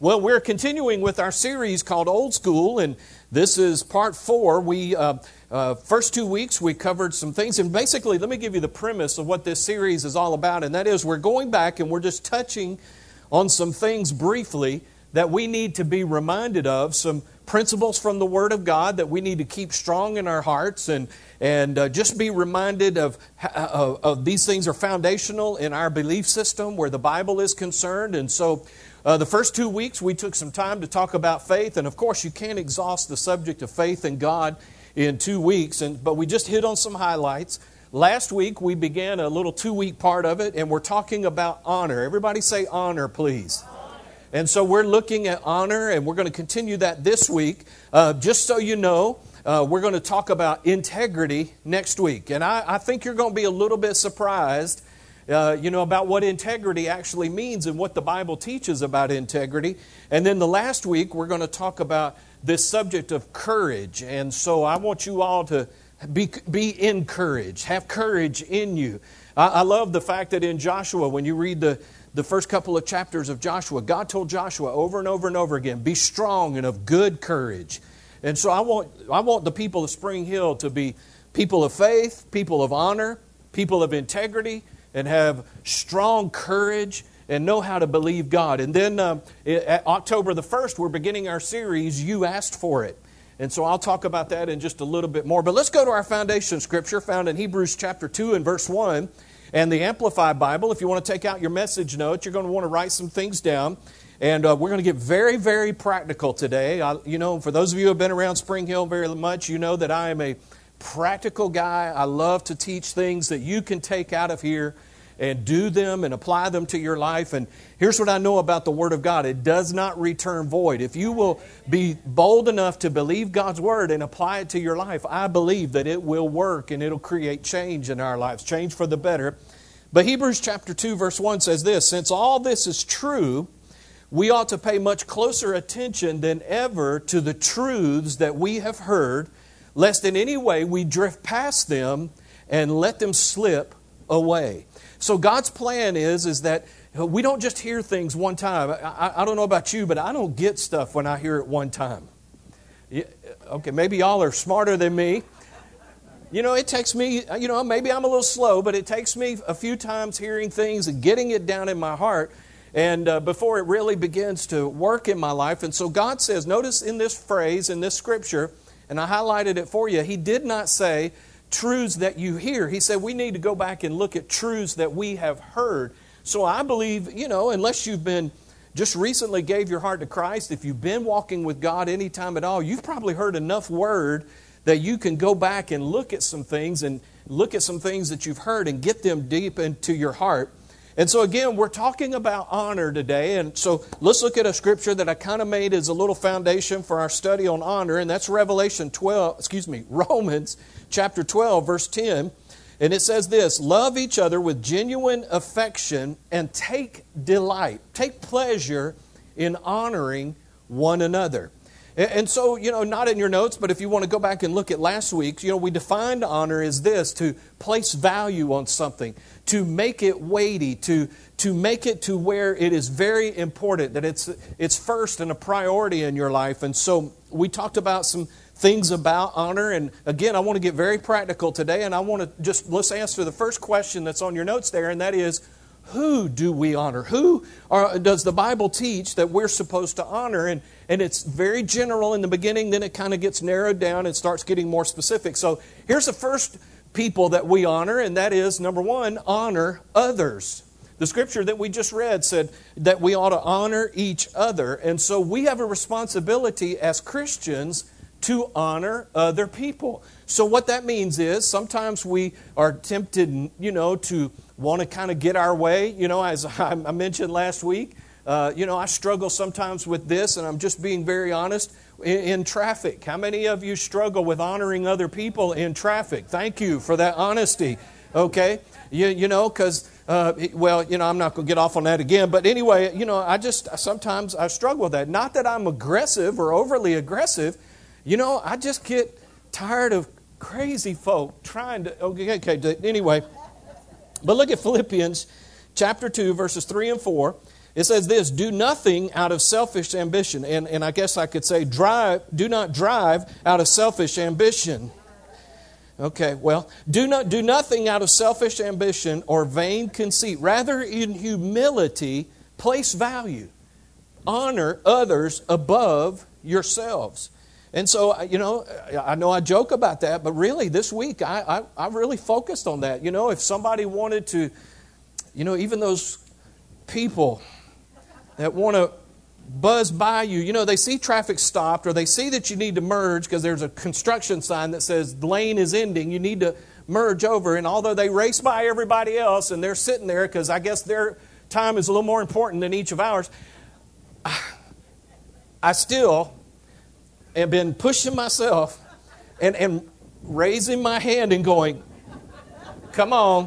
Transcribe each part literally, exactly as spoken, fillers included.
Well, we're continuing with our series called Old School, and this is part four. We uh, uh, first two weeks we covered some things, and basically, let me give you the premise of what this series is all about, and that is we're going back and we're just touching on some things briefly that we need to be reminded of, some principles from the Word of God that we need to keep strong in our hearts, and and uh, just be reminded of, of of these things are foundational in our belief system where the Bible is concerned, and so. Uh, the first two weeks, we took some time to talk about faith, and of course, you can't exhaust the subject of faith in God in two weeks, and but we just hit on some highlights. Last week, we began a little two-week part of it, and we're talking about honor. Everybody say honor, please. Honor. And so we're looking at honor, and we're going to continue that this week. Uh, just so you know, uh, we're going to talk about integrity next week, and I, I think you're going to be a little bit surprised Uh, you know, about what integrity actually means and what the Bible teaches about integrity. And then the last week, we're going to talk about this subject of courage. And so I want you all to be, be encouraged, have courage in you. I, I love the fact that in Joshua, when you read the, the first couple of chapters of Joshua, God told Joshua over and over and over again, be strong and of good courage. And so I want, I want the people of Spring Hill to be people of faith, people of honor, people of integrity, and have strong courage and know how to believe God. And then uh, at October the first, we're beginning our series, You Asked For It. And so I'll talk about that in just a little bit more. But let's go to our foundation scripture found in Hebrews chapter two and verse one. And the Amplified Bible, if you want to take out your message notes, you're going to want to write some things down. And uh, we're going to get very, very practical today. I, you know, for those of you who have been around Spring Hill very much, you know that I am a practical guy. I love to teach things that you can take out of here and do them and apply them to your life. And here's what I know about the Word of God. It does not return void. If you will be bold enough to believe God's Word and apply it to your life, I believe that it will work and it'll create change in our lives, change for the better. But Hebrews chapter two verse one says this, since all this is true, we ought to pay much closer attention than ever to the truths that we have heard, lest in any way we drift past them and let them slip away. So God's plan is, is that we don't just hear things one time. I, I don't know about you, but I don't get stuff when I hear it one time. Yeah, okay, maybe y'all are smarter than me. You know, it takes me, you know, maybe I'm a little slow, but it takes me a few times hearing things and getting it down in my heart and uh, before it really begins to work in my life. And so God says, notice in this phrase, in this scripture, and I highlighted it for you, He did not say truths that you hear. He said we need to go back and look at truths that we have heard. So I believe, you know, unless you've been just recently gave your heart to Christ, if you've been walking with God any time at all, you've probably heard enough word that you can go back and look at some things and look at some things that you've heard and get them deep into your heart. And so again, we're talking about honor today. And so let's look at a scripture that I kind of made as a little foundation for our study on honor. And that's Revelation twelve, excuse me, Romans chapter twelve, verse ten. And it says this, love each other with genuine affection and take delight, take pleasure in honoring one another. And so, you know, not in your notes, but if you want to go back and look at last week's, you know, we defined honor as this, to place value on something, to make it weighty, to to make it to where it is very important, that it's it's first and a priority in your life. And so we talked about some things about honor. And again, I want to get very practical today, and I want to just, let's answer the first question that's on your notes there, and that is, who do we honor? Who are, does the Bible teach that we're supposed to honor? And, and it's very general in the beginning, then it kind of gets narrowed down and starts getting more specific. So here's the first people that we honor, and that is, number one, honor others. The scripture that we just read said that we ought to honor each other. And so we have a responsibility as Christians to honor other people. So what that means is sometimes we are tempted, you know, to want to kind of get our way. You know, as I mentioned last week, uh, you know, I struggle sometimes with this, and I'm just being very honest, in, in traffic. How many of you struggle with honoring other people in traffic? Thank you for that honesty. Okay? You, you know, because, uh, well, you know, I'm not going to get off on that again. But anyway, you know, I just, sometimes I struggle with that. Not that I'm aggressive or overly aggressive. You know, I just get tired of crazy folk trying to, okay, okay, anyway. But look at Philippians chapter two, verses three and four. It says this, do nothing out of selfish ambition. And, and I guess I could say, drive, do not drive out of selfish ambition. Okay, well, do not do nothing out of selfish ambition or vain conceit. Rather, in humility, place value. Honor others above yourselves. And so, you know, I know I joke about that, but really this week I, I, I really focused on that. You know, if somebody wanted to, you know, even those people that want to buzz by you, you know, they see traffic stopped or they see that you need to merge because there's a construction sign that says lane is ending, you need to merge over. And although they race by everybody else and they're sitting there because I guess their time is a little more important than each of ours, I still have been pushing myself and, and raising my hand and going, come on,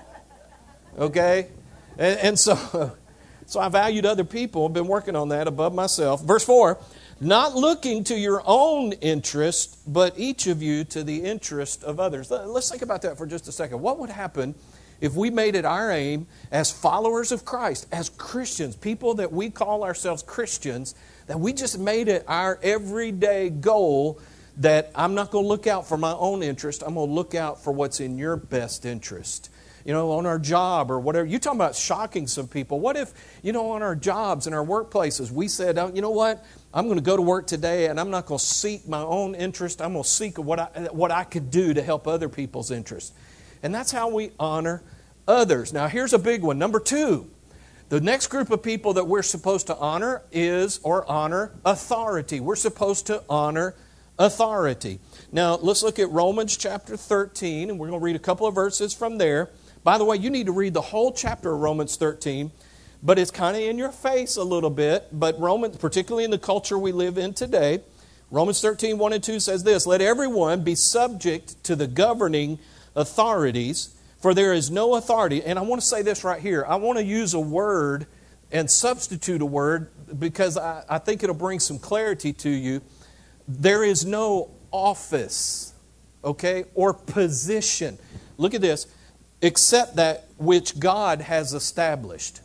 okay? And, and so... So I valued other people. I've been working on that above myself. Verse four, not looking to your own interest, but each of you to the interest of others. Let's think about that for just a second. What would happen if we made it our aim as followers of Christ, as Christians, people that we call ourselves Christians, that we just made it our everyday goal that I'm not going to look out for my own interest. I'm going to look out for what's in your best interest. You know, on our job or whatever. You're talking about shocking some people. What if, you know, on our jobs and our workplaces, we said, oh, you know what, I'm going to go to work today and I'm not going to seek my own interest. I'm going to seek what I, what I could do to help other people's interests. And that's how we honor others. Now, here's a big one. Number two, the next group of people that we're supposed to honor is or honor authority. We're supposed to honor authority. Now, let's look at Romans chapter thirteen, and we're going to read a couple of verses from there. By the way, you need to read the whole chapter of Romans thirteen, but it's kind of in your face a little bit. But Romans, particularly in the culture we live in today, Romans thirteen, one and two says this, let everyone be subject to the governing authorities, for there is no authority. And I want to say this right here. I want to use a word and substitute a word because I, I think it'll bring some clarity to you. There is no office, okay, or position. Look at this. Except that which God has established.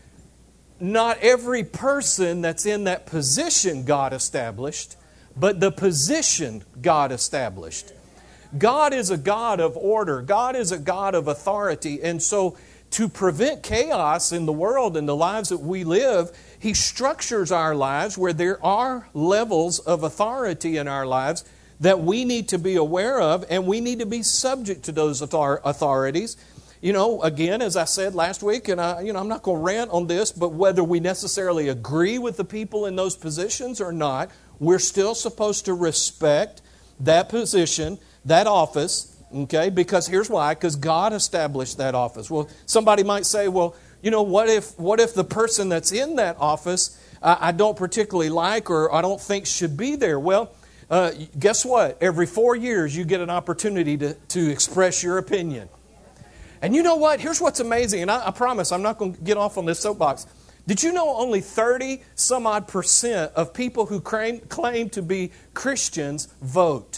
Not every person that's in that position God established, but the position God established. God is a God of order. God is a God of authority. And so to prevent chaos in the world and the lives that we live, He structures our lives where there are levels of authority in our lives that we need to be aware of, and we need to be subject to those author- authorities. You know, again, as I said last week, and I, you know, I'm not going to rant on this, but whether we necessarily agree with the people in those positions or not, we're still supposed to respect that position, that office, okay? Because here's why, because God established that office. Well, somebody might say, well, you know, what if what if the person that's in that office I, I don't particularly like or I don't think should be there? Well, Uh, guess what? Every four years you get an opportunity to, to express your opinion. And you know what? Here's what's amazing, and I, I promise I'm not going to get off on this soapbox. Did you know only thirty some odd percent of people who claim, claim to be Christians vote?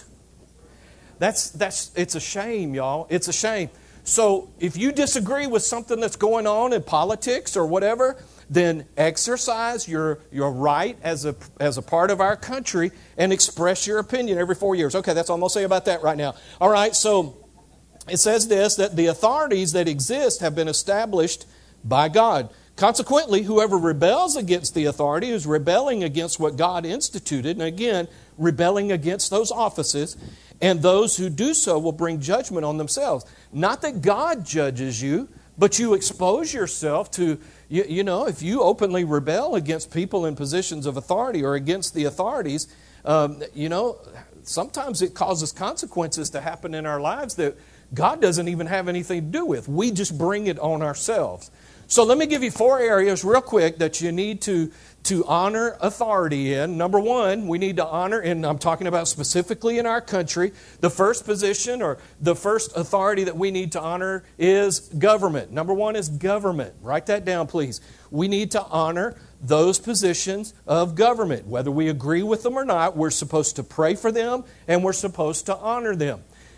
That's that's it's a shame, y'all. It's a shame. So if you disagree with something that's going on in politics or whatever, then exercise your, your right as a, as a part of our country and express your opinion every four years. Okay, that's all I'm going to say about that right now. All right, so it says this, that the authorities that exist have been established by God. Consequently, whoever rebels against the authority is rebelling against what God instituted, and again, rebelling against those offices, and those who do so will bring judgment on themselves. Not that God judges you, but you expose yourself to, you, you know, if you openly rebel against people in positions of authority or against the authorities, um, you know, sometimes it causes consequences to happen in our lives that God doesn't even have anything to do with. We just bring it on ourselves. So let me give you four areas real quick that you need to, to honor authority in. Number one, we need to honor, and I'm talking about specifically in our country, the first position or the first authority that we need to honor is government. Number one is government. Write that down, please. We need to honor those positions of government. Whether we agree with them or not, we're supposed to pray for them and we're supposed to honor them.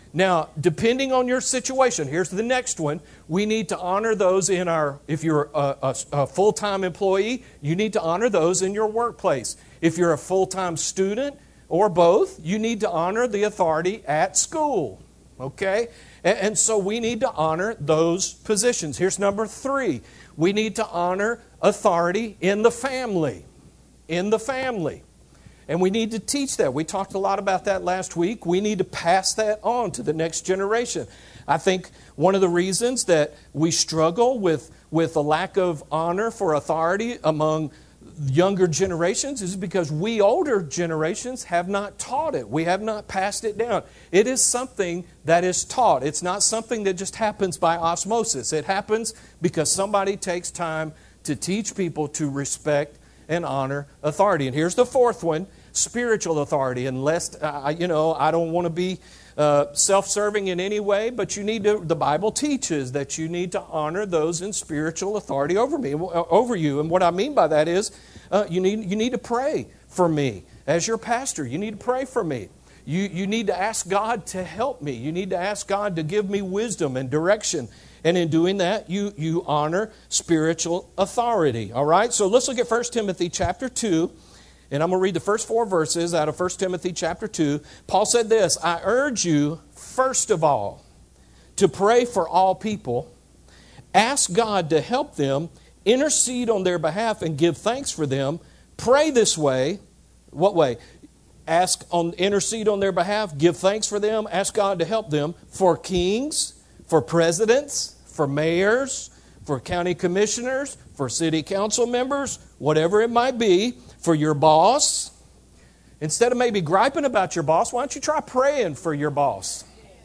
Now, depending on your situation, here's the next one. We need to honor those in our, if you're a, a, a full-time employee, you need to honor those in your workplace. If you're a full-time student or both, you need to honor the authority at school. Okay? And, and so we need to honor those positions. Here's number three. We need to honor authority in the family. In the family. And we need to teach that. We talked a lot about that last week. We need to pass that on to the next generation. I think one of the reasons that we struggle with, with a lack of honor for authority among younger generations is because we older generations have not taught it. We have not passed it down. It is something that is taught. It's not something that just happens by osmosis. It happens because somebody takes time to teach people to respect and honor authority. And here's the fourth one. Spiritual authority. And lest, uh, you know, I don't want to be uh, self-serving in any way, but you need to, the Bible teaches that you need to honor those in spiritual authority over me, over you. And what I mean by that is uh, you need you need to pray for me. As your pastor, you need to pray for me. You, you need to ask God to help me. You need to ask God to give me wisdom and direction. And in doing that, you, you honor spiritual authority. All right? So let's look at First Timothy chapter two. And I'm going to read the first four verses out of First Timothy chapter two. Paul said this, I urge you, first of all, to pray for all people. Ask God to help them, intercede on their behalf, and give thanks for them. Pray this way. What way? Ask on, intercede on their behalf, give thanks for them, ask God to help them for kings, for presidents, for mayors, for county commissioners, for city council members, whatever it might be, for your boss. Instead of maybe griping about your boss, why don't you try praying for your boss?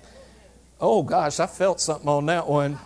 Oh gosh, I felt something on that one.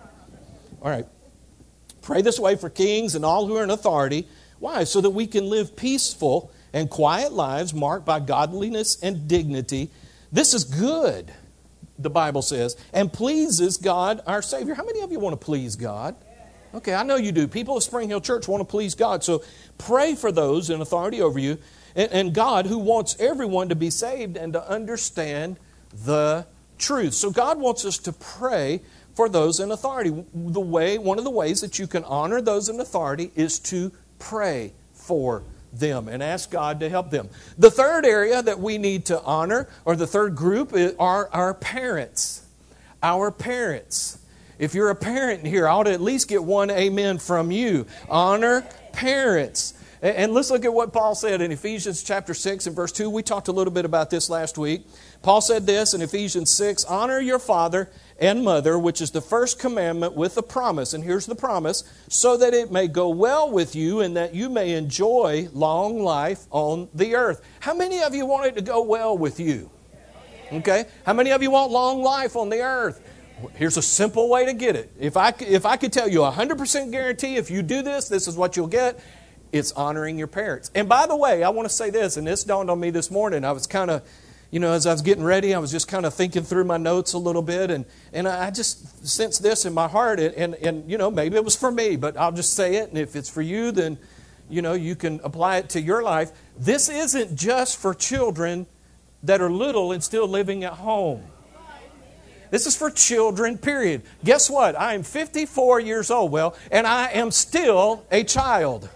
All right. Pray this way for kings and all who are in authority. Why? So that we can live peaceful and quiet lives marked by godliness and dignity. This is good, the Bible says, and pleases God our Savior. How many of you want to please God? Okay, I know you do. People of Spring Hill Church want to please God. So pray for those in authority over you. And, and God, who wants everyone to be saved and to understand the truth. So God wants us to pray for those in authority. The way, one of the ways that you can honor those in authority is to pray for them and ask God to help them. The third area that we need to honor, or the third group, are our parents. Our parents. If you're a parent here, I ought to at least get one amen from you. Honor parents. And let's look at what Paul said in Ephesians chapter six and verse two. We talked a little bit about this last week. Paul said this in Ephesians six, honor your father and mother, which is the first commandment with a promise. And here's the promise, so that it may go well with you and that you may enjoy long life on the earth. How many of you want it to go well with you? Okay. How many of you want long life on the earth? Here's a simple way to get it. If I, if I could tell you a one hundred percent guarantee, if you do this, this is what you'll get. It's honoring your parents. And by the way, I want to say this, and this dawned on me this morning. I was kind of, you know, as I was getting ready, I was just kind of thinking through my notes a little bit, and, and I just sensed this in my heart, and, and, and, you know, maybe it was for me, but I'll just say it, and if it's for you, then, you know, you can apply it to your life. This isn't just for children that are little and still living at home. This is for children, period. Guess what? I am fifty-four years old, well, and I am still a child.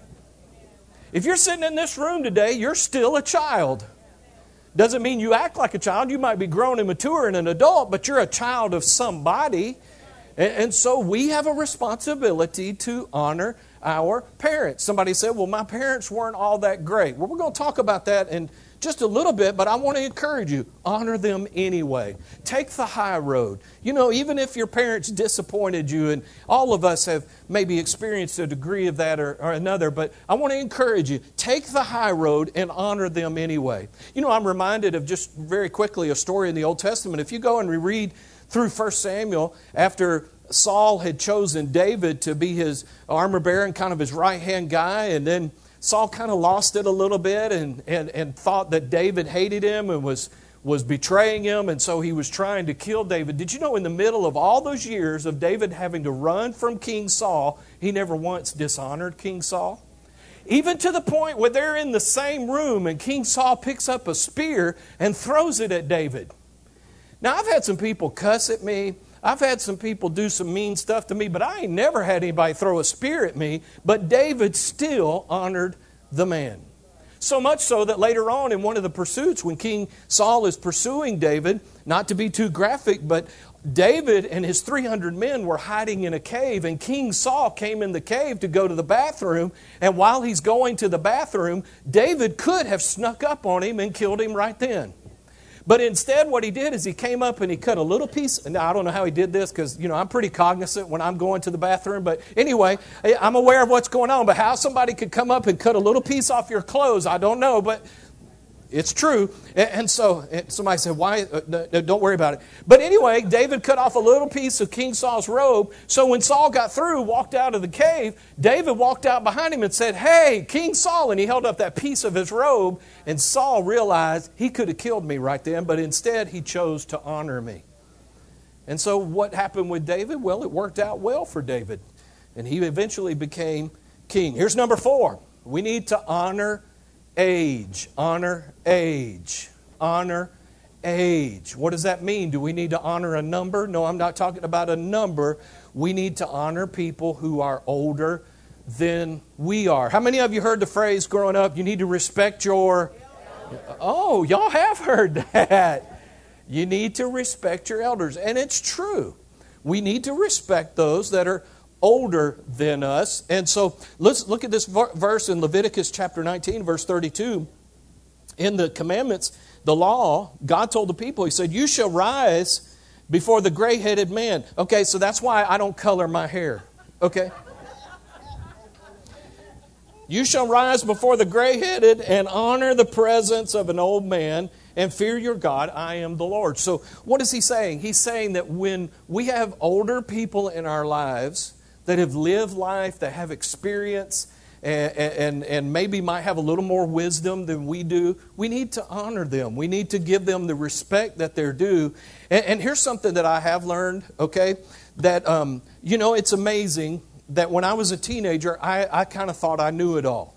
If you're sitting in this room today, you're still a child. Doesn't mean you act like a child. You might be grown and mature and an adult, but you're a child of somebody. And, and so we have a responsibility to honor our parents. Somebody said, well, my parents weren't all that great. Well, we're going to talk about that in just a little bit, but I want to encourage you, honor them anyway. Take the high road. You know, even if your parents disappointed you, and all of us have maybe experienced a degree of that or, or another, but I want to encourage you, take the high road and honor them anyway. You know, I'm reminded of just very quickly a story in the Old Testament. If you go and reread through First Samuel, after Saul had chosen David to be his armor bearer and kind of his right-hand guy, and then Saul kind of lost it a little bit and, and, and thought that David hated him and was, was betraying him, and so he was trying to kill David. Did you know in the middle of all those years of David having to run from King Saul, he never once dishonored King Saul? Even to the point where they're in the same room and King Saul picks up a spear and throws it at David. Now, I've had some people cuss at me. I've had some people do some mean stuff to me, but I ain't never had anybody throw a spear at me. But David still honored the man. So much so that later on in one of the pursuits, when King Saul is pursuing David, not to be too graphic, but David and his three hundred men were hiding in a cave, and King Saul came in the cave to go to the bathroom, and while he's going to the bathroom, David could have snuck up on him and killed him right then. But instead, what he did is he came up and he cut a little piece. Now, I don't know how he did this because, you know, I'm pretty cognizant when I'm going to the bathroom. But anyway, I'm aware of what's going on. But how somebody could come up and cut a little piece off your clothes, I don't know. But it's true. And so somebody said, why? Don't worry about it. But anyway, David cut off a little piece of King Saul's robe. So when Saul got through, walked out of the cave, David walked out behind him and said, hey, King Saul. And he held up that piece of his robe. And Saul realized he could have killed me right then, but instead he chose to honor me. And so what happened with David? Well, it worked out well for David. And he eventually became king. Here's number four. We need to honor age. Honor age. Honor age. What does that mean? Do we need to honor a number? No, I'm not talking about a number. We need to honor people who are older than we are. How many of you heard the phrase growing up, you need to respect your... Oh, y'all have heard that. You need to respect your elders. And it's true. We need to respect those that are older than us. And so let's look at this verse in Leviticus chapter nineteen, verse thirty-two. In the commandments, the law, God told the people, He said, you shall rise before the gray-headed man. Okay, so that's why I don't color my hair. Okay? You shall rise before the gray-headed and honor the presence of an old man and fear your God. I am the Lord. So what is He saying? He's saying that when we have older people in our lives that have lived life, that have experience, and, and, and maybe might have a little more wisdom than we do, we need to honor them. We need to give them the respect that they're due. And, and here's something that I have learned, okay, that, um, you know, it's amazing that when I was a teenager, I, I kind of thought I knew it all.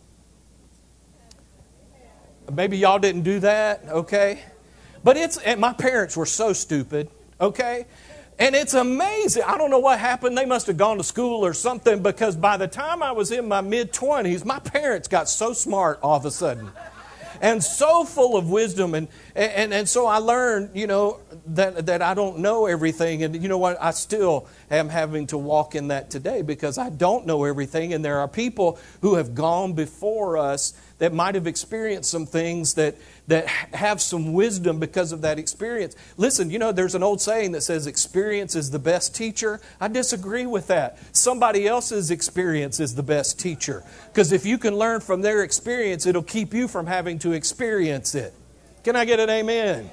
Maybe y'all didn't do that, okay? But it's, and my parents were so stupid, okay? And it's amazing. I don't know what happened. They must have gone to school or something, because by the time I was in my mid-twenties, my parents got so smart all of a sudden. And so full of wisdom. And, and, and so I learned, you know, that, that I don't know everything. And you know what? I still am having to walk in that today because I don't know everything. And there are people who have gone before us that might have experienced some things that, that have some wisdom because of that experience. Listen, you know, there's an old saying that says experience is the best teacher. I disagree with that. Somebody else's experience is the best teacher. Because if you can learn from their experience, it'll keep you from having to experience it. Can I get an amen?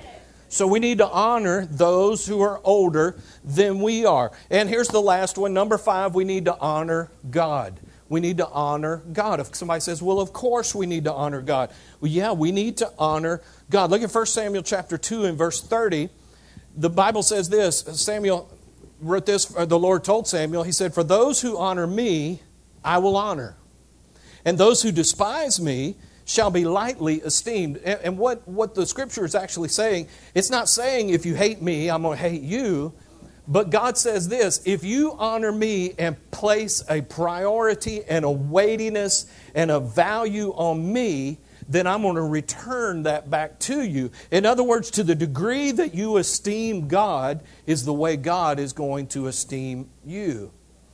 So we need to honor those who are older than we are. And here's the last one. Number five, we need to honor God. We need to honor God. If somebody says, well, of course we need to honor God. Well, yeah, we need to honor God. Look at First Samuel chapter two and verse thirty. The Bible says this. Samuel wrote this, or the Lord told Samuel, He said, for those who honor me, I will honor. And those who despise me shall be lightly esteemed. And what, what the Scripture is actually saying, it's not saying if you hate me, I'm going to hate you. But God says this, if you honor me and place a priority and a weightiness and a value on me, then I'm going to return that back to you. In other words, to the degree that you esteem God is the way God is going to esteem you.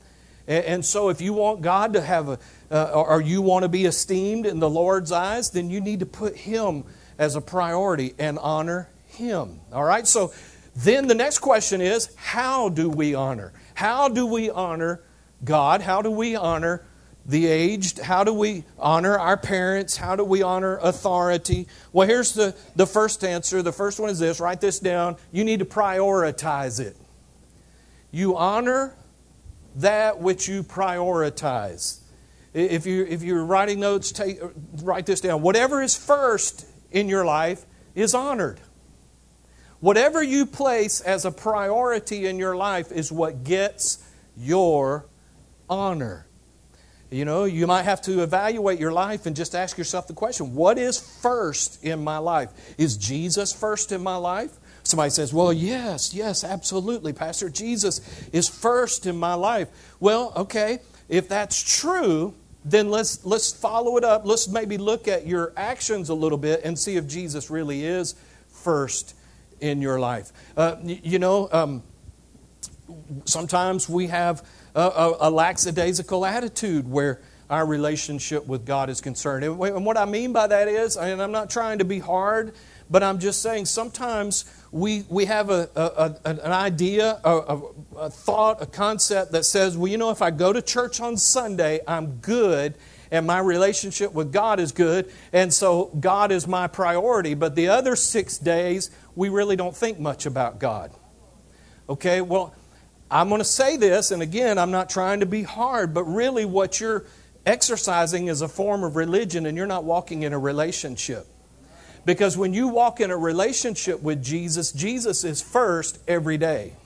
And so if you want God to have a, uh, or you want to be esteemed in the Lord's eyes, then you need to put Him as a priority and honor Him. All right? So then the next question is, how do we honor? How do we honor God? How do we honor the aged? How do we honor our parents? How do we honor authority? Well, here's the, the first answer. The first one is this. Write this down. You need to prioritize it. You honor that which you prioritize. If you if you're writing notes, take write this down. Whatever is first in your life is honored. Whatever you place as a priority in your life is what gets your honor. You know, you might have to evaluate your life and just ask yourself the question, what is first in my life? Is Jesus first in my life? Somebody says, well, yes, yes, absolutely, Pastor. Jesus is first in my life. Well, okay, if that's true, then let's let's follow it up. Let's maybe look at your actions a little bit and see if Jesus really is first in your life. Uh, you know, um, sometimes we have a, a, a lackadaisical attitude where our relationship with God is concerned. And what I mean by that is, and I'm not trying to be hard, but I'm just saying sometimes we we have a, a, a an idea, a, a thought, a concept that says, well, you know, if I go to church on Sunday, I'm good, and my relationship with God is good, and so God is my priority. But the other six days, we really don't think much about God. Okay, well, I'm going to say this, and again, I'm not trying to be hard, but really what you're exercising is a form of religion, and you're not walking in a relationship. Because when you walk in a relationship with Jesus, Jesus is first every day.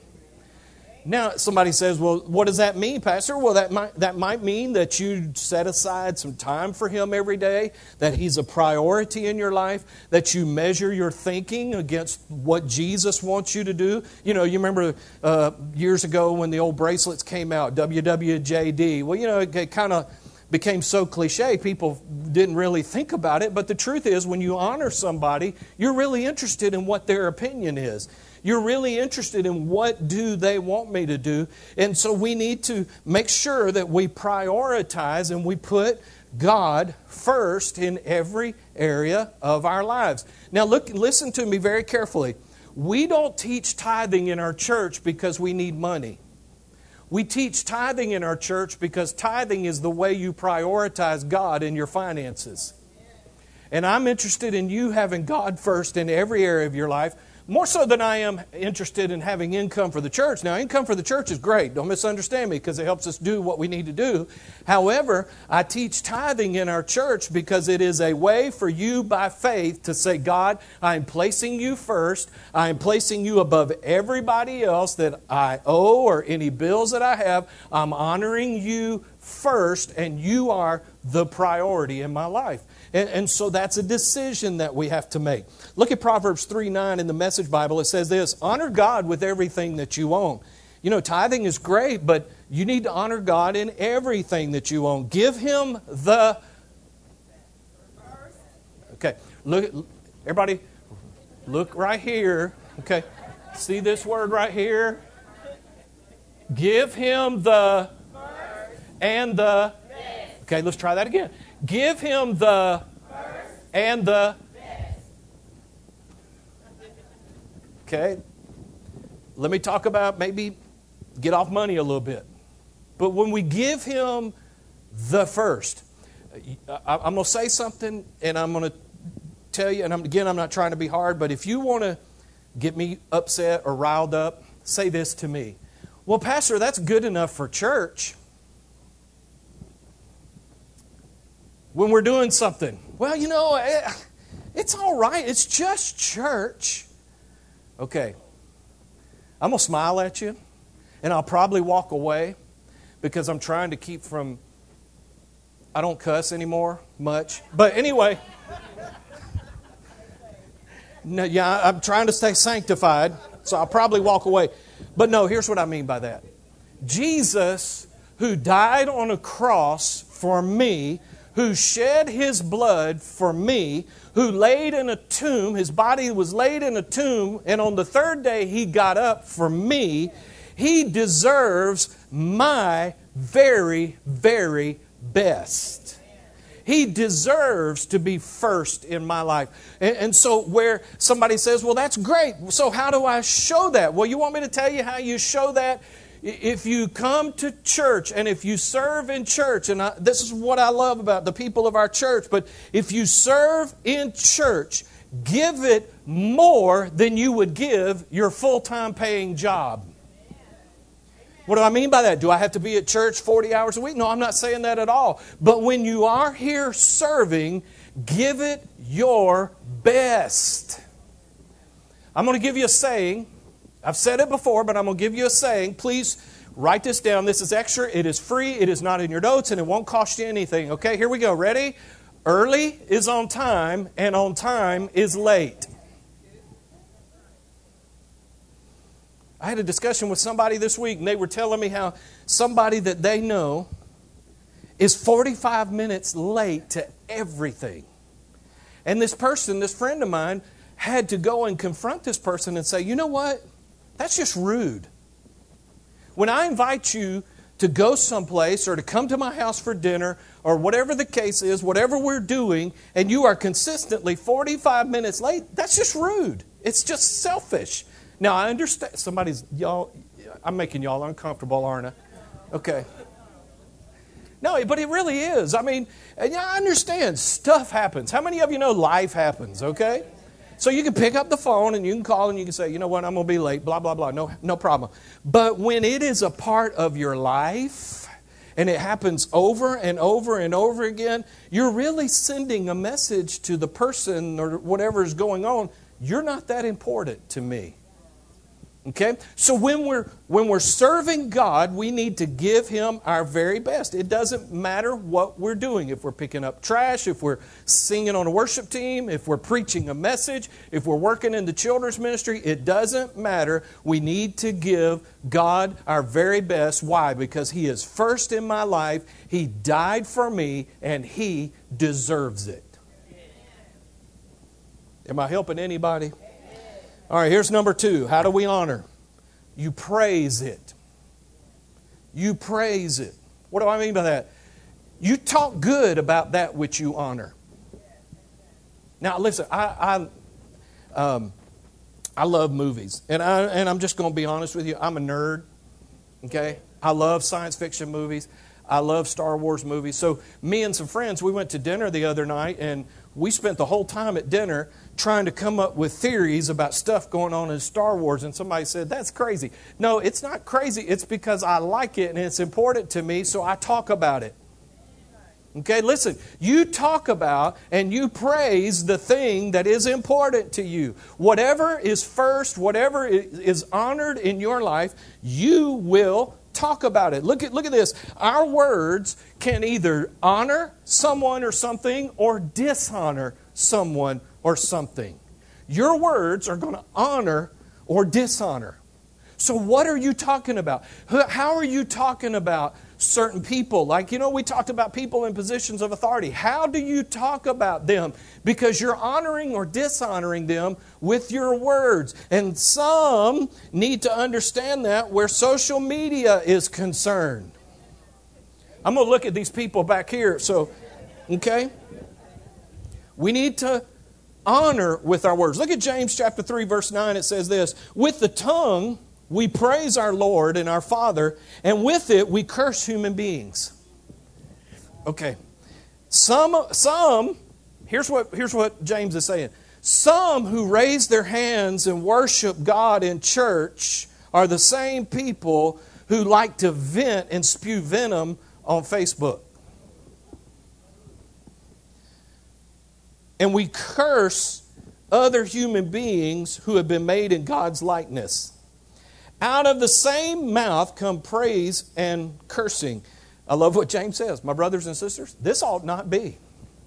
Now, somebody says, well, what does that mean, Pastor? Well, that might, that might mean that you set aside some time for Him every day, that He's a priority in your life, that you measure your thinking against what Jesus wants you to do. You know, you remember uh, years ago when the old bracelets came out, W W J D. Well, you know, it, it kind of became so cliche, people didn't really think about it. But the truth is, when you honor somebody, you're really interested in what their opinion is. You're really interested in what do they want me to do. And so we need to make sure that we prioritize and we put God first in every area of our lives. Now look, listen to me very carefully. We don't teach tithing in our church because we need money. We teach tithing in our church because tithing is the way you prioritize God in your finances. And I'm interested in you having God first in every area of your life, more so than I am interested in having income for the church. Now, income for the church is great. Don't misunderstand me, because it helps us do what we need to do. However, I teach tithing in our church because it is a way for you by faith to say, God, I'm placing you first. I'm placing you above everybody else that I owe or any bills that I have. I'm honoring you first, and you are the priority in my life. And, and so that's a decision that we have to make. Look at Proverbs three nine in the Message Bible. It says this, honor God with everything that you own. You know, tithing is great, but you need to honor God in everything that you own. Give Him the... Okay, look, everybody, look right here. Okay, see this word right here? Give Him the... and the... Okay, let's try that again. Give Him the first and the best. Okay. Let me talk about maybe get off money a little bit. But when we give Him the first, I'm going to say something and I'm going to tell you, and again, I'm not trying to be hard, but if you want to get me upset or riled up, say this to me. Well, Pastor, that's good enough for church. When we're doing something, well, you know, it, it's all right. It's just church. Okay. I'm going to smile at you, and I'll probably walk away because I'm trying to keep from, I don't cuss anymore much. But anyway, no, yeah, I'm trying to stay sanctified, so I'll probably walk away. But no, here's what I mean by that. Jesus, who died on a cross for me, who shed His blood for me, who laid in a tomb, His body was laid in a tomb, and on the third day He got up for me, He deserves my very, very best. He deserves to be first in my life. And, and so where somebody says, well, that's great. So how do I show that? Well, you want me to tell you how you show that? If you come to church and if you serve in church, and I, this is what I love about the people of our church, but if you serve in church, give it more than you would give your full-time paying job. What do I mean by that? Do I have to be at church forty hours a week? No, I'm not saying that at all. But when you are here serving, give it your best. I'm going to give you a saying. I've said it before, but I'm going to give you a saying. Please write this down. This is extra. It is free. It is not in your notes, and it won't cost you anything. Okay, here we go. Ready? Early is on time, and on time is late. I had a discussion with somebody this week, and they were telling me how somebody that they know is forty-five minutes late to everything. And this person, this friend of mine, had to go and confront this person and say, you know what? That's just rude. When I invite you to go someplace or to come to my house for dinner or whatever the case is, whatever we're doing, and you are consistently forty-five minutes late, that's just rude. It's just selfish. Now, I understand. Somebody's, y'all, I'm making y'all uncomfortable, aren't I? Okay. No, but it really is. I mean, and yeah, I understand. Stuff happens. How many of you know life happens, okay? So you can pick up the phone and you can call and you can say, you know what, I'm going to be late, blah, blah, blah. No, no problem. But when it is a part of your life and it happens over and over and over again, you're really sending a message to the person or whatever is going on. You're not that important to me. Okay? So when we're when we're serving God, we need to give Him our very best. It doesn't matter what we're doing. If we're picking up trash, if we're singing on a worship team, if we're preaching a message, if we're working in the children's ministry, it doesn't matter. We need to give God our very best. Why? Because He is first in my life. He died for me, and He deserves it. Am I helping anybody? All right, here's number two. How do we honor? You praise it. You praise it. What do I mean by that? You talk good about that which you honor. Now, listen, I I, um, I love movies. And, I, and I'm just going to be honest with you. I'm a nerd. Okay? I love science fiction movies. I love Star Wars movies. So me and some friends, we went to dinner the other night, and we spent the whole time at dinner trying to come up with theories about stuff going on in Star Wars. And somebody said, that's crazy. No, it's not crazy. It's because I like it and it's important to me, so I talk about it. Okay, listen, you talk about and you praise the thing that is important to you. Whatever is first, whatever is honored in your life, you will talk about it. Look at look at this. Our words can either honor someone or something or dishonor someone or something. Your words are going to honor or dishonor. So what are you talking about? How are you talking about certain people? Like, you know, we talked about people in positions of authority. How do you talk about them? Because you're honoring or dishonoring them with your words. And some need to understand that where social media is concerned. I'm going to look at these people back here. So, okay? We need to honor with our words. Look at James chapter three, verse nine. It says this, with the tongue we praise our Lord and our Father, and with it we curse human beings. Okay. Some, some, here's what, here's what James is saying. Some who raise their hands and worship God in church are the same people who like to vent and spew venom on Facebook. And we curse other human beings who have been made in God's likeness. Out of the same mouth come praise and cursing. I love what James says. My brothers and sisters, this ought not be.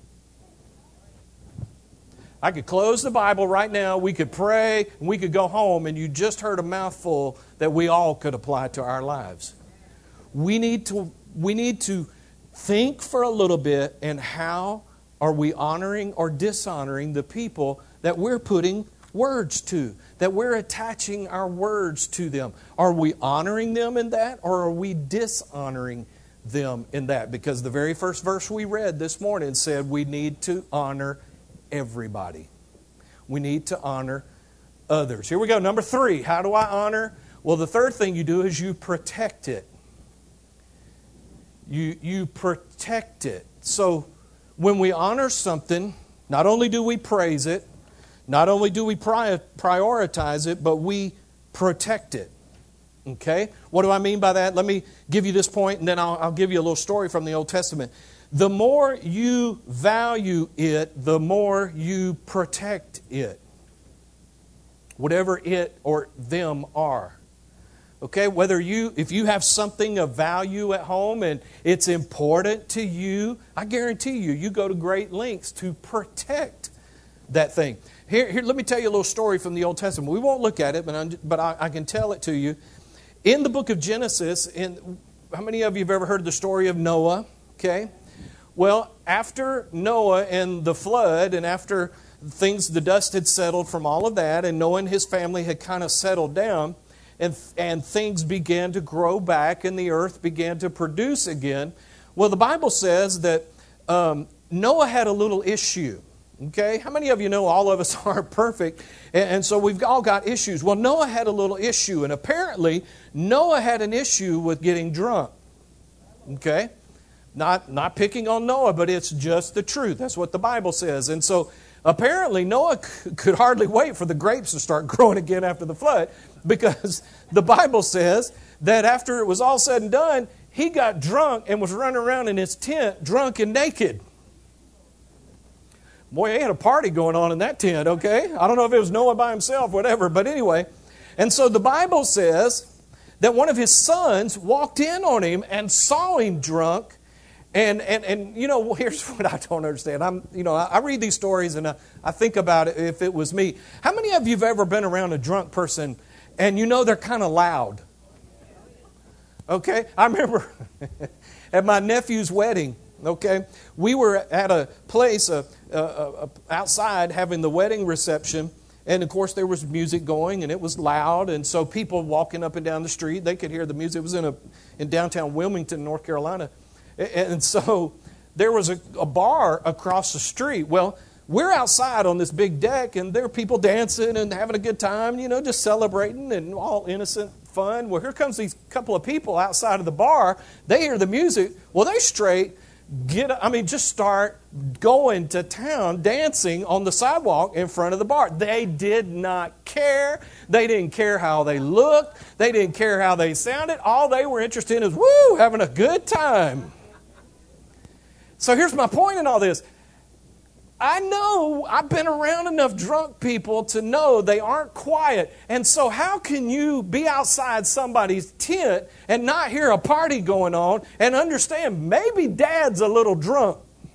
I could close the Bible right now, we could pray, and we could go home, and you just heard a mouthful that we all could apply to our lives. We need to, we need to think for a little bit, and how are we honoring or dishonoring the people that we're putting words to, that we're attaching our words to them? Are we honoring them in that, or are we dishonoring them in that? Because the very first verse we read this morning said we need to honor everybody. We need to honor others. Here we go. Number three. How do I honor? Well, the third thing you do is you protect it. You, you protect it. So when we honor something, not only do we praise it, not only do we prioritize it, but we protect it. Okay? What do I mean by that? Let me give you this point, and then I'll, I'll give you a little story from the Old Testament. The more you value it, the more you protect it. Whatever it or them are. Okay? Whether you, if you have something of value at home and it's important to you, I guarantee you, you go to great lengths to protect that thing. Here, here, let me tell you a little story from the Old Testament. We won't look at it, but, I'm, but I, I can tell it to you. In the book of Genesis, in, how many of you have ever heard the story of Noah? Okay. Well, after Noah and the flood, and after things, the dust had settled from all of that, and Noah and his family had kind of settled down, and, and things began to grow back, and the earth began to produce again. Well, the Bible says that um, Noah had a little issue. Okay, how many of you know all of us aren't perfect, and, and so we've all got issues? Well, Noah had a little issue, and apparently Noah had an issue with getting drunk. Okay, not not picking on Noah, but it's just the truth. That's what the Bible says. And so apparently Noah c- could hardly wait for the grapes to start growing again after the flood, because the Bible says that after it was all said and done, he got drunk and was running around in his tent drunk and naked. Boy, they had a party going on in that tent, okay? I don't know if it was Noah by himself, whatever, but anyway. And so the Bible says that one of his sons walked in on him and saw him drunk. And, and, and you know, here's what I don't understand. I'm, you know, I, I read these stories and I, I think about it if it was me. How many of you have ever been around a drunk person and you know they're kind of loud? Okay? I remember at my nephew's wedding, okay, we were at a place uh, uh, uh, outside having the wedding reception, and of course there was music going and it was loud, and so people walking up and down the street, they could hear the music. It was in a in downtown Wilmington, North Carolina, and so there was a, a bar across the street. Well, we're outside on this big deck, and there are people dancing and having a good time, you know, just celebrating and all innocent fun. Well, here comes these couple of people outside of the bar. They hear the music. Well, they straight Get, I mean, just start going to town, dancing on the sidewalk in front of the bar. They did not care. They didn't care how they looked. They didn't care how they sounded. All they were interested in is, woo, having a good time. So here's my point in all this. I know, I've been around enough drunk people to know they aren't quiet. And so how can you be outside somebody's tent and not hear a party going on and understand maybe dad's a little drunk?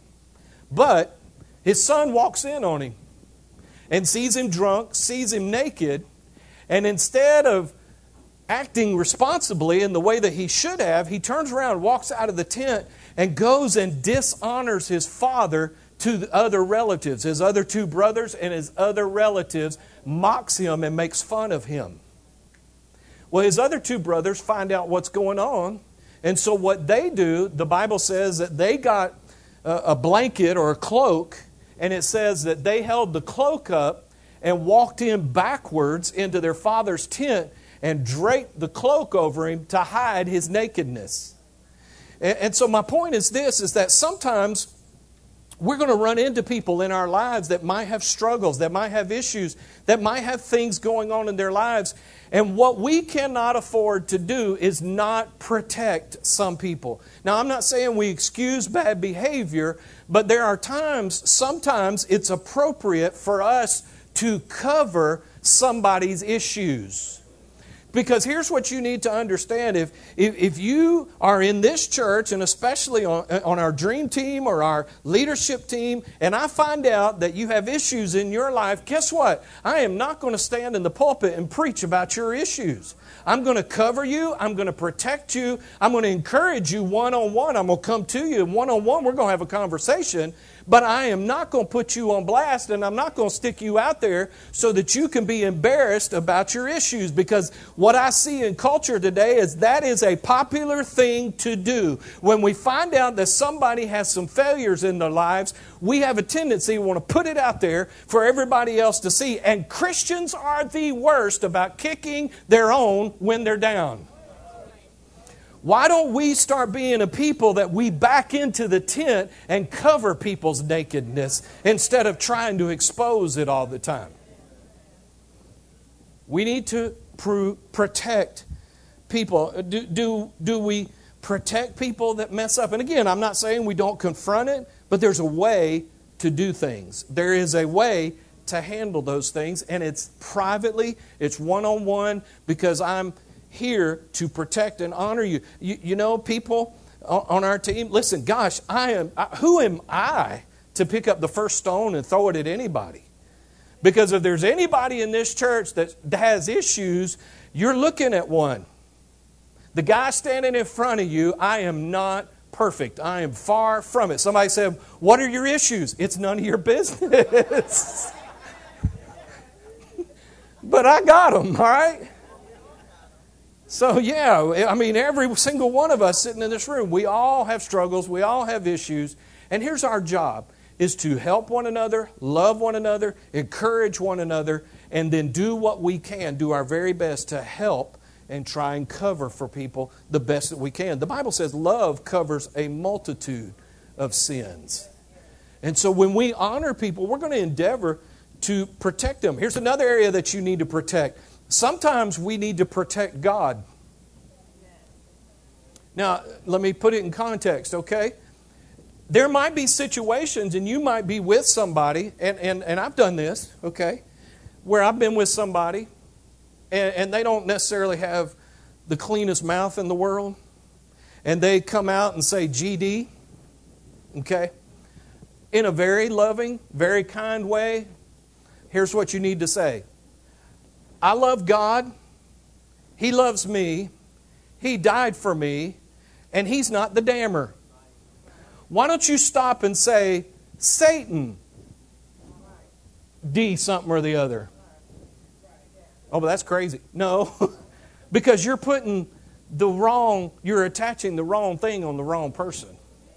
But his son walks in on him and sees him drunk, sees him naked, and instead of acting responsibly in the way that he should have, he turns around, walks out of the tent, and goes and dishonors his father to the other relatives. His other two brothers and his other relatives mocks him and makes fun of him. Well, his other two brothers find out what's going on, and so what they do, the Bible says that they got a, a blanket or a cloak, and it says that they held the cloak up and walked in backwards into their father's tent and draped the cloak over him to hide his nakedness. And, and so my point is this, is that sometimes we're going to run into people in our lives that might have struggles, that might have issues, that might have things going on in their lives. And what we cannot afford to do is not protect some people. Now, I'm not saying we excuse bad behavior, but there are times, sometimes it's appropriate for us to cover somebody's issues. Because here's what you need to understand. If, if, if you are in this church, and especially on, on our dream team or our leadership team, and I find out that you have issues in your life, guess what? I am not going to stand in the pulpit and preach about your issues. I'm going to cover you. I'm going to protect you. I'm going to encourage you one-on-one. I'm going to come to you one-on-one. We're going to have a conversation. But I am not going to put you on blast, and I'm not going to stick you out there so that you can be embarrassed about your issues. Because what I see in culture today is that is a popular thing to do. When we find out that somebody has some failures in their lives, we have a tendency to want to put it out there for everybody else to see. And Christians are the worst about kicking their own when they're down. Why don't we start being a people that we back into the tent and cover people's nakedness instead of trying to expose it all the time? We need to pr- protect people. Do, do, do we protect people that mess up? And again, I'm not saying we don't confront it, but there's a way to do things. There is a way to handle those things, and it's privately, it's one-on-one, because I'm here to protect and honor you. You, you know, people on our team, listen, gosh, I am. I, who am I to pick up the first stone and throw it at anybody? Because if there's anybody in this church that has issues, you're looking at one. The guy standing in front of you, I am not perfect. I am far from it. Somebody said, what are your issues? It's none of your business. But I got them, all right? So, yeah, I mean, every single one of us sitting in this room, we all have struggles. We all have issues. And here's our job, is to help one another, love one another, encourage one another, and then do what we can, do our very best to help and try and cover for people the best that we can. The Bible says love covers a multitude of sins. And so when we honor people, we're going to endeavor to protect them. Here's another area that you need to protect. Sometimes we need to protect God. Now, let me put it in context, okay? There might be situations, and you might be with somebody, and, and, and I've done this, okay, where I've been with somebody, and, and they don't necessarily have the cleanest mouth in the world, and they come out and say G D, okay, in a very loving, very kind way. Here's what you need to say. I love God. He loves me. He died for me, and He's not the dammer. Why don't you stop and say, Satan, D something or the other? Oh, but that's crazy. No, because you're putting the wrong, you're attaching the wrong thing on the wrong person.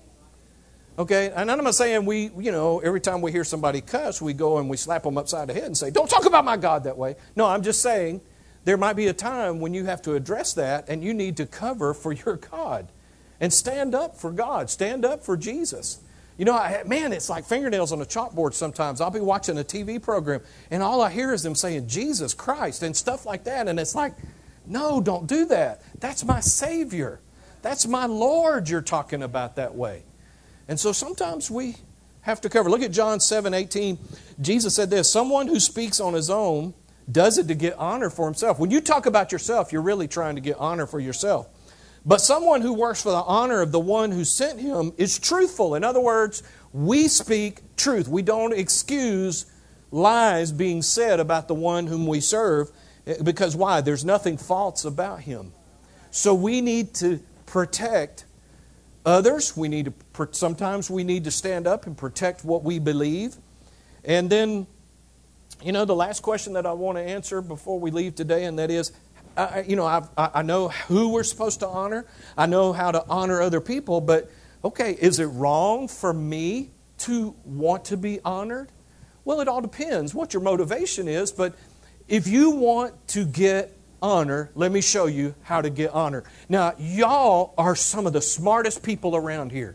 Okay, and I'm not saying we, you know, every time we hear somebody cuss, we go and we slap them upside the head and say, don't talk about my God that way. No, I'm just saying there might be a time when you have to address that and you need to cover for your God. And stand up for God. Stand up for Jesus. You know, I, man, it's like fingernails on a chalkboard sometimes. I'll be watching a T V program, and all I hear is them saying, Jesus Christ, and stuff like that. And it's like, no, don't do that. That's my Savior. That's my Lord you're talking about that way. And so sometimes we have to cover. Look at John seven eighteen. Jesus said this, someone who speaks on his own does it to get honor for himself. When you talk about yourself, you're really trying to get honor for yourself. But someone who works for the honor of the one who sent him is truthful. In other words, we speak truth. We don't excuse lies being said about the one whom we serve. Because why? There's nothing false about him. So we need to protect others. We need to, sometimes we need to stand up and protect what we believe. And then, you know, the last question that I want to answer before we leave today, and that is, I, you know, I've, I know who we're supposed to honor. I know how to honor other people. But, okay, is it wrong for me to want to be honored? Well, it all depends what your motivation is. But if you want to get honor, let me show you how to get honor. Now, y'all are some of the smartest people around here.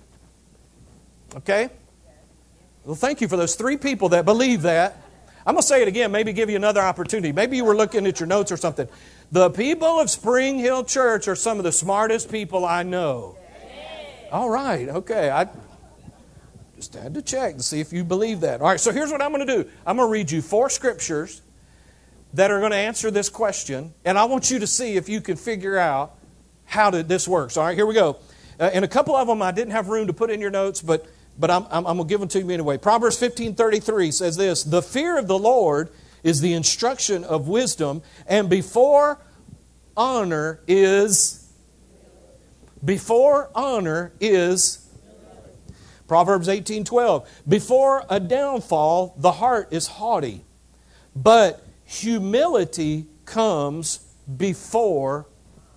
Okay? Well, thank you for those three people that believe that. I'm going to say it again, maybe give you another opportunity. Maybe you were looking at your notes or something. The people of Spring Hill Church are some of the smartest people I know. All right, okay. I just had to check to see if you believe that. All right, so here's what I'm going to do. I'm going to read you four scriptures that are going to answer this question, and I want you to see if you can figure out how to, this works. All right, here we go. Uh, and a couple of them I didn't have room to put in your notes, but but I'm, I'm, I'm going to give them to you anyway. Proverbs fifteen thirty-three says this, the fear of the Lord is the instruction of wisdom, and before honor is, before honor is, Proverbs eighteen twelve, before a downfall, the heart is haughty, but humility comes before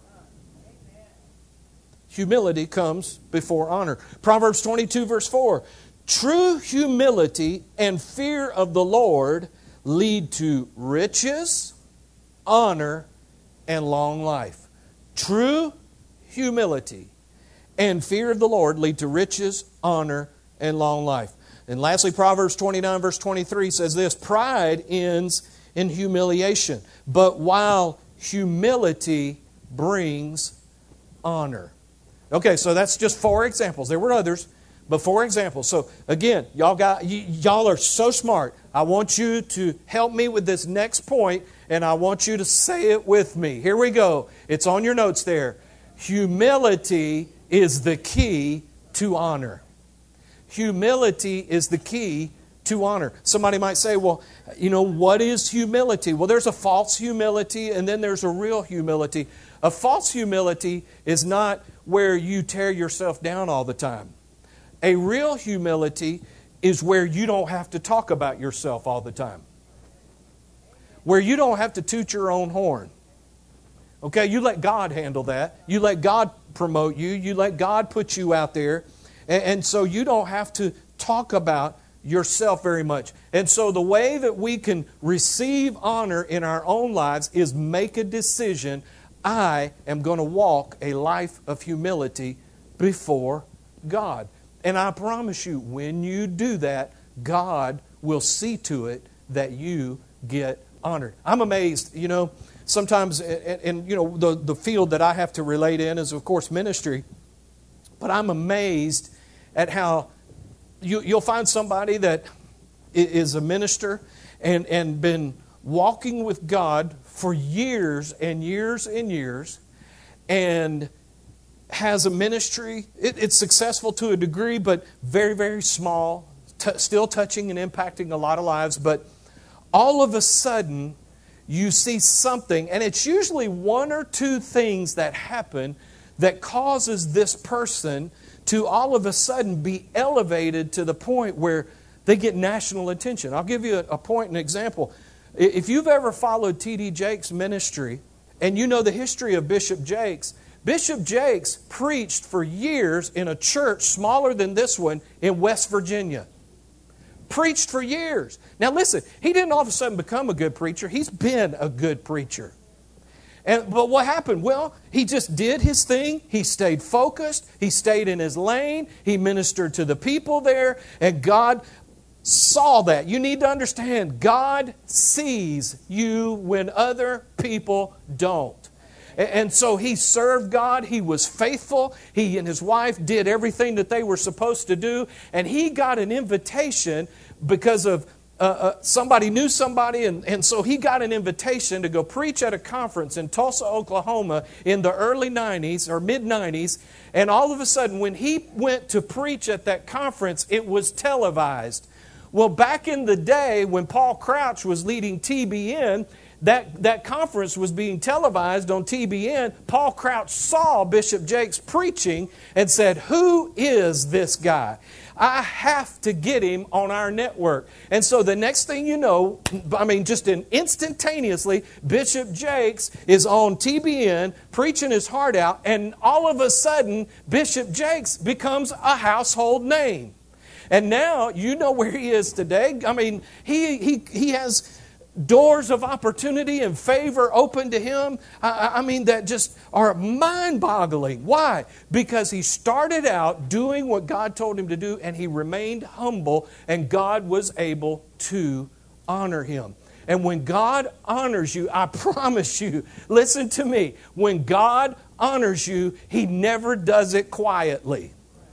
Humility comes before honor. Proverbs twenty-two verse four. True humility and fear of the Lord lead to riches, honor, and long life. True humility and fear of the Lord lead to riches, honor, and long life. And lastly, Proverbs twenty-nine verse twenty-three says this, pride ends in humiliation, but while humility brings honor. Okay, so that's just four examples. There were others, but four examples. So again, y'all got y- y'all are so smart. I want you to help me with this next point, and I want you to say it with me. Here we go. It's on your notes there. Humility is the key to honor. Humility is the key to honor. Somebody might say, well, you know, what is humility? Well, there's a false humility and then there's a real humility. A false humility is not where you tear yourself down all the time. A real humility is where you don't have to talk about yourself all the time. Where you don't have to toot your own horn. Okay, you let God handle that. You let God promote you. You let God put you out there. And, and so you don't have to talk about yourself very much. And so the way that we can receive honor in our own lives is make a decision. I am going to walk a life of humility before God. And I promise you, when you do that, God will see to it that you get honored. I'm amazed, you know, sometimes, and, and you know, the, the field that I have to relate in is, of course, ministry. But I'm amazed at how you, you'll find somebody that is a minister and, and been walking with God for years and years and years and has a ministry. It, it's successful to a degree, but very, very small, t- still touching and impacting a lot of lives. But all of a sudden, you see something, and it's usually one or two things that happen that causes this person to all of a sudden be elevated to the point where they get national attention. I'll give you a, a point, an example. If you've ever followed T D Jakes' ministry, and you know the history of Bishop Jakes, Bishop Jakes preached for years in a church smaller than this one in West Virginia. Preached for years. Now listen, he didn't all of a sudden become a good preacher. He's been a good preacher. And, but what happened? Well, he just did his thing. He stayed focused. He stayed in his lane. He ministered to the people there. And God saw that. You need to understand, God sees you when other people don't. And so he served God. He was faithful. He and his wife did everything that they were supposed to do. And he got an invitation because of uh, uh, somebody knew somebody. And, and so he got an invitation to go preach at a conference in Tulsa, Oklahoma in the early nineties or mid nineties. And all of a sudden, when he went to preach at that conference, it was televised. Well, back in the day when Paul Crouch was leading T B N, That, that conference was being televised on T B N. Paul Crouch saw Bishop Jakes preaching and said, who is this guy? I have to get him on our network. And so the next thing you know, I mean, just in instantaneously, Bishop Jakes is on T B N preaching his heart out. And all of a sudden, Bishop Jakes becomes a household name. And now you know where he is today. I mean, he he he has doors of opportunity and favor open to him, I, I mean, that just are mind-boggling. Why? Because he started out doing what God told him to do, and he remained humble, and God was able to honor him. And when God honors you, I promise you, listen to me, when God honors you, He never does it quietly.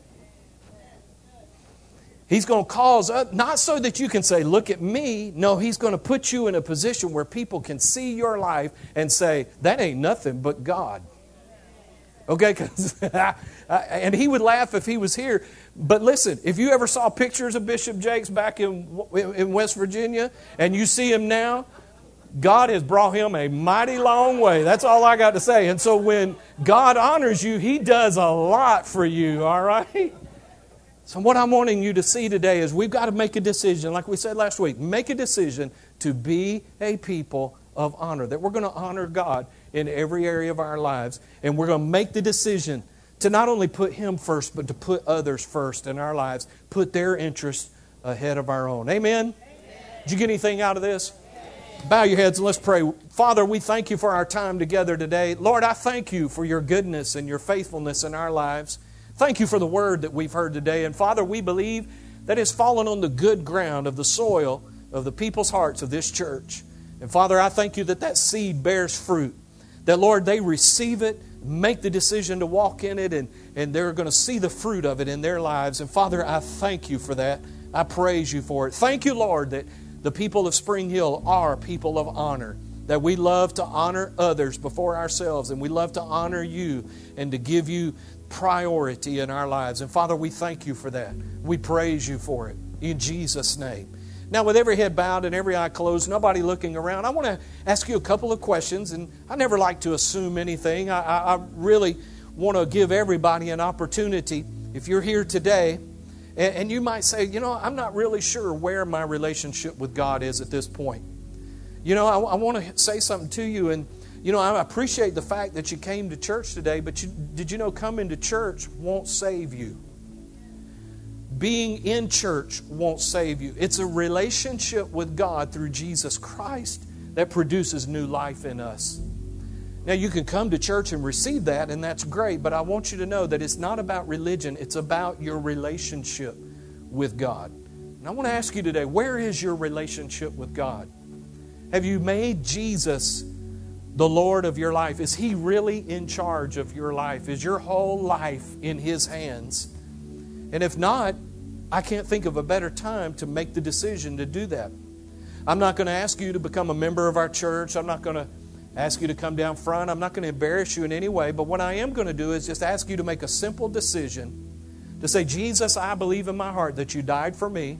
He's going to cause, not so that you can say, look at me. No, He's going to put you in a position where people can see your life and say, that ain't nothing but God. Okay? And he would laugh if he was here. But listen, if you ever saw pictures of Bishop Jakes back in, in West Virginia and you see him now, God has brought him a mighty long way. That's all I got to say. And so when God honors you, He does a lot for you, all right? So what I'm wanting you to see today is we've got to make a decision, like we said last week, make a decision to be a people of honor, that we're going to honor God in every area of our lives. And we're going to make the decision to not only put Him first, but to put others first in our lives, put their interests ahead of our own. Amen? Amen. Did you get anything out of this? Amen. Bow your heads and let's pray. Father, we thank You for our time together today. Lord, I thank You for Your goodness and Your faithfulness in our lives. Thank You for the word that we've heard today. And Father, we believe that it's fallen on the good ground of the soil of the people's hearts of this church. And Father, I thank You that that seed bears fruit. That, Lord, they receive it, make the decision to walk in it, and, and they're going to see the fruit of it in their lives. And Father, I thank You for that. I praise You for it. Thank You, Lord, that the people of Spring Hill are people of honor. That we love to honor others before ourselves, and we love to honor You and to give You priority in our lives. And Father, we thank You for that. We praise You for it. In Jesus' name. Now, with every head bowed and every eye closed, nobody looking around, I want to ask you a couple of questions. And I never like to assume anything. I, I, I really want to give everybody an opportunity. If you're here today, and, and you might say, you know, I'm not really sure where my relationship with God is at this point. You know, I, I want to say something to you. And, you know, I appreciate the fact that you came to church today. But you, did you know coming to church won't save you? Being in church won't save you. It's a relationship with God through Jesus Christ that produces new life in us. Now, you can come to church and receive that, and that's great, but I want you to know that it's not about religion. It's about your relationship with God. And I want to ask you today, where is your relationship with God? Have you made Jesus the Lord of your life? Is He really in charge of your life? Is your whole life in His hands? And if not, I can't think of a better time to make the decision to do that. I'm not going to ask you to become a member of our church. I'm not going to ask you to come down front. I'm not going to embarrass you in any way. But what I am going to do is just ask you to make a simple decision to say, Jesus, I believe in my heart that you died for me.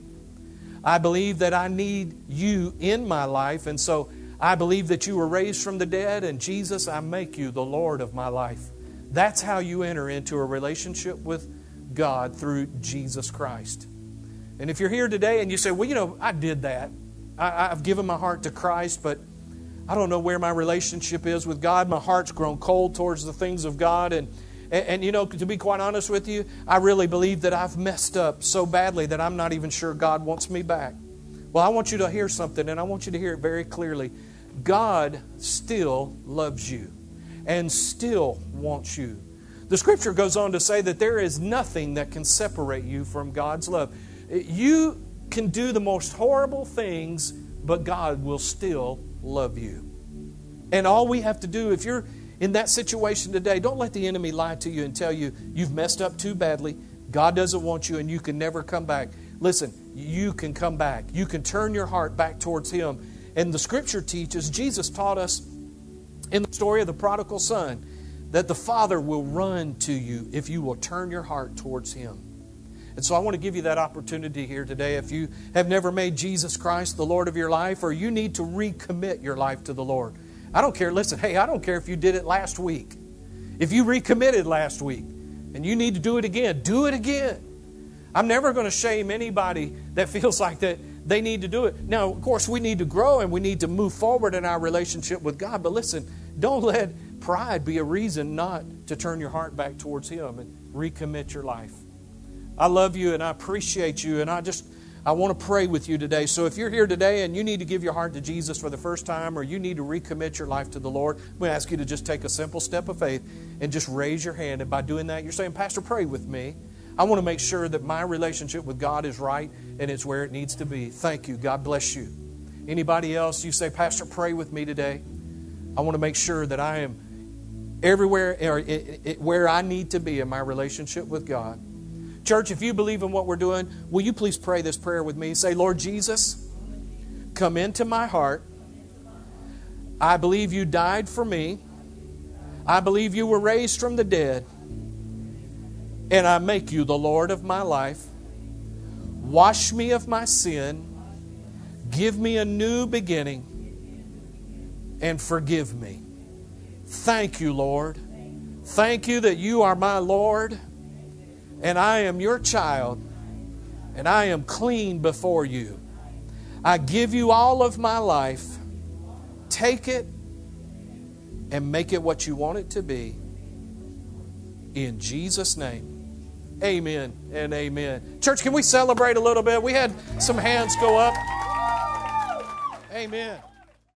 I believe that I need you in my life. And so I believe that you were raised from the dead. And Jesus, I make you the Lord of my life. That's how you enter into a relationship with God through Jesus Christ. And if you're here today and you say, well, you know, I did that. I, I've given my heart to Christ, but I don't know where my relationship is with God. My heart's grown cold towards the things of God. And, and, and, you know, to be quite honest with you, I really believe that I've messed up so badly that I'm not even sure God wants me back. Well, I want you to hear something, and I want you to hear it very clearly. God still loves you and still wants you. The Scripture goes on to say that there is nothing that can separate you from God's love. You can do the most horrible things, but God will still love you. And all we have to do, if you're in that situation today, don't let the enemy lie to you and tell you you've messed up too badly, God doesn't want you, and you can never come back. Listen, you can come back. You can turn your heart back towards Him. And the Scripture teaches, Jesus taught us in the story of the prodigal son, that the Father will run to you if you will turn your heart towards Him. And so I want to give you that opportunity here today. If you have never made Jesus Christ the Lord of your life, or you need to recommit your life to the Lord. I don't care. Listen, hey, I don't care if you did it last week. If you recommitted last week and you need to do it again, do it again. I'm never going to shame anybody that feels like that they need to do it. Now, of course, we need to grow and we need to move forward in our relationship with God. But listen, don't let pride be a reason not to turn your heart back towards Him and recommit your life. I love you and I appreciate you, and I just I want to pray with you today. So if you're here today and you need to give your heart to Jesus for the first time, or you need to recommit your life to the Lord, I'm going to ask you to just take a simple step of faith and just raise your hand. And by doing that, you're saying, Pastor, pray with me. I want to make sure that my relationship with God is right and it's where it needs to be. Thank you. God bless you. Anybody else, you say, Pastor, pray with me today. I want to make sure that I am everywhere or it, it, where I need to be in my relationship with God. Church, if you believe in what we're doing, will you please pray this prayer with me? Say, Lord Jesus, come into my heart. I believe you died for me. I believe you were raised from the dead. And I make you the Lord of my life. Wash me of my sin. Give me a new beginning. And forgive me. Thank you, Lord. Thank you that you are my Lord. And I am your child. And I am clean before you. I give you all of my life. Take it and make it what you want it to be. In Jesus' name. Amen and amen. Church, can we celebrate a little bit? We had some hands go up. Amen.